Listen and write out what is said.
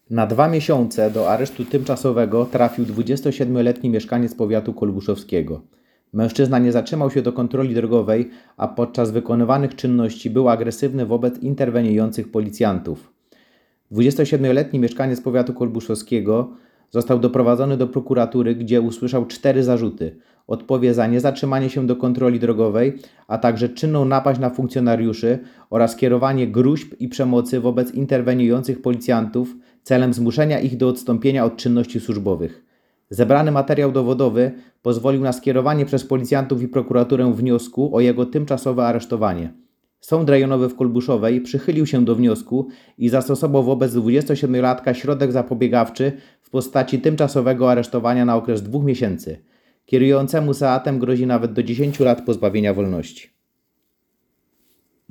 Na 2 miesiące do aresztu tymczasowego trafił 27-letni mieszkaniec powiatu kolbuszowskiego. Mężczyzna nie zatrzymał się do kontroli drogowej, a podczas wykonywanych czynności był agresywny wobec interweniujących policjantów. 27-letni mieszkaniec powiatu kolbuszowskiego został doprowadzony do prokuratury, gdzie usłyszał 4 zarzuty. Odpowie za niezatrzymanie się do kontroli drogowej, a także czynną napaść na funkcjonariuszy oraz kierowanie gróźb i przemocy wobec interweniujących policjantów celem zmuszenia ich do odstąpienia od czynności służbowych. Zebrany materiał dowodowy pozwolił na skierowanie przez policjantów i prokuraturę wniosku o jego tymczasowe aresztowanie. Sąd rejonowy w Kolbuszowej przychylił się do wniosku i zastosował wobec 27-latka środek zapobiegawczy w postaci tymczasowego aresztowania na okres 2 miesięcy. Kierującemu Seatem grozi nawet do 10 lat pozbawienia wolności.